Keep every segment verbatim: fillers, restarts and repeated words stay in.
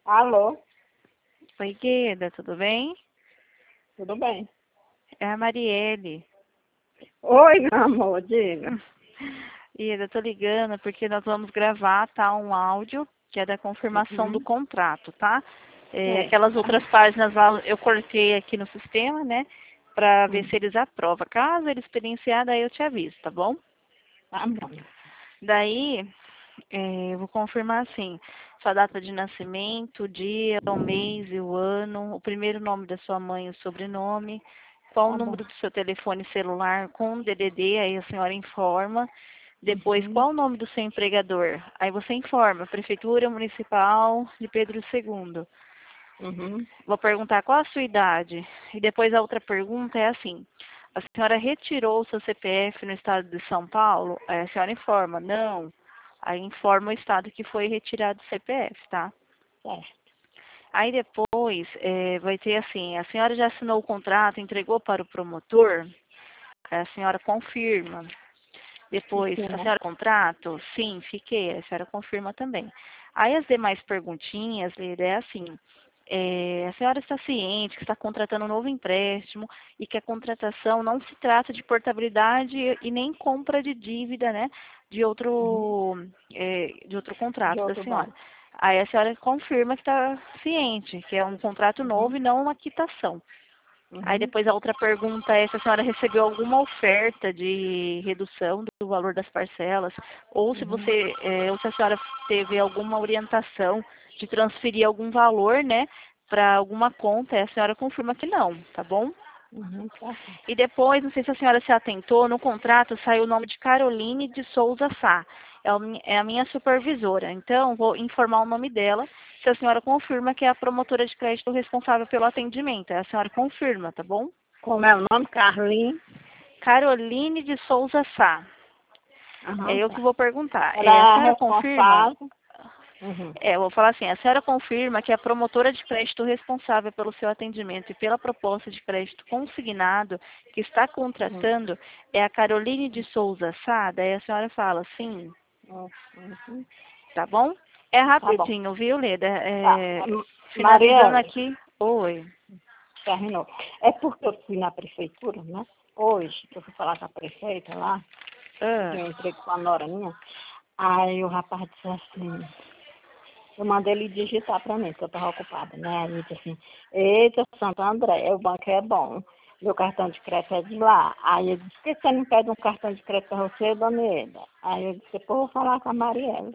Alô, Oi, Gueda, tudo bem? tudo bem? É a Marielle. Oi, meu amor, diga. Gueda, eu tô ligando porque nós vamos gravar, tá, um áudio que é da confirmação do Uhum. contrato, tá? É, É, aquelas outras páginas lá eu cortei aqui no sistema, né? Pra ver hum, se eles aprovam. Caso eles experienciar, daí eu te aviso, tá bom? tá bom. Daí, é, eu vou confirmar assim, sua data de nascimento, o dia, o mês e o ano, o primeiro nome da sua mãe, o sobrenome, qual o Tá bom. número do seu telefone celular com D D D, aí a senhora informa. Depois, Uhum. qual o nome do seu empregador? Aí você informa, Prefeitura Municipal de Pedro segundo. Uhum. Vou perguntar qual a sua idade. E depois a outra pergunta é assim, a senhora retirou o seu C P F no estado de São Paulo? Aí a senhora informa, não. Aí informa o estado que foi retirado o C P F, tá? Certo. Aí depois eh, vai ter assim, a senhora já assinou o contrato, entregou para o promotor? Aí a senhora confirma. Depois, Fiquei, a né? senhora contrato? Sim, fiquei. A senhora confirma também. Aí as demais perguntinhas, Lida, é assim. É, a senhora está ciente que está contratando um novo empréstimo e que a contratação não se trata de portabilidade e nem compra de dívida, né, de Uhum. outro, é, de outro De contrato da outro senhora. banco. Aí a senhora confirma que está ciente, que é um contrato Uhum. novo e não uma quitação. Aí Uhum. depois a outra pergunta é se a senhora recebeu alguma oferta de redução do valor das parcelas, ou se Uhum. você, é, ou se a senhora teve alguma orientação de transferir algum valor, né, para alguma conta, e a senhora confirma que não, tá bom? Uhum. Tá certo. E depois, não sei se a senhora se atentou, no contrato saiu o nome de Caroline de Souza Sá. É, o mi- é a minha supervisora. Então, vou informar o nome dela, se a senhora confirma que é a promotora de crédito responsável pelo atendimento. Aí a senhora confirma, tá bom? Como é o nome? Carlinhos. Caroline de Souza Sá. É Aham, eu que tá. vou perguntar. Ela É, a é a senhora confirma? responsável. Uhum. É, eu vou falar assim, a senhora confirma que a promotora de crédito responsável pelo seu atendimento e pela proposta de crédito consignado que está Uhum. contratando é a Caroline de Souza Sá? Daí a senhora fala, sim, Uhum. tá bom? É Tá bom. rapidinho, viu, Leda? Tá. É, É, finalizando Marielle, aqui, oi. terminou. É porque eu fui na prefeitura, né? Hoje, que eu fui falar com a prefeita lá, Ah, de um emprego com a nora minha. Aí o rapaz disse assim, eu mandei ele digitar pra mim, porque eu tava ocupada, né? Aí ele disse assim, eita, Santo André, o banco é bom. Meu cartão de crédito é de lá. Aí ele disse, por que você não pede um cartão de crédito pra você, dona Eda? Aí eu disse, pô, vou falar com a Mariela.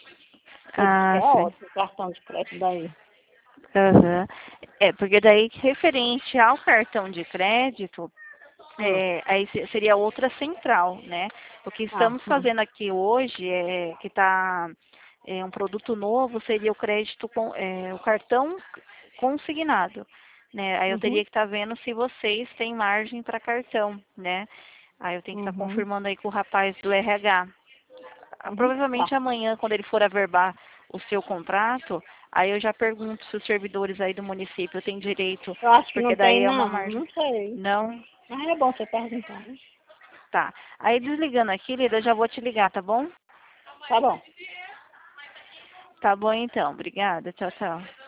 Ele disse que ah, é sim. ótimo o cartão de crédito daí. Aham. É, porque daí, referente ao cartão de crédito, Hum. é, aí se- seria outra central, né? O que Ah, estamos hum. fazendo aqui hoje, é, que está é, um produto novo, seria o crédito com é, o cartão consignado, né? Aí eu Uhum, teria que estar vendo se vocês têm margem para cartão, né? Aí eu tenho que estar uhum, confirmando aí com o rapaz do R H. Ah, uhum. Tá. provavelmente amanhã, quando ele for averbar o seu contrato, aí eu já pergunto se os servidores aí do município têm direito, Eu acho que porque não daí tem, é uma não. margem. Não sei. Não? Mas é bom você perguntar, né? Tá. Aí desligando aqui, Lida, eu já vou te ligar, tá bom? Tá bom. Tá bom então. Obrigada. Tchau, tchau.